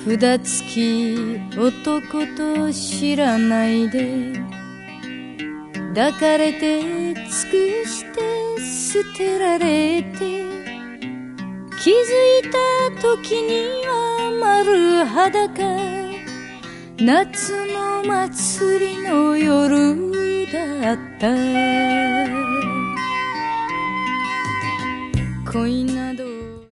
札付き男と知らないで抱かれて尽くして捨てられて気づいた時には丸裸夏の祭りの夜だった恋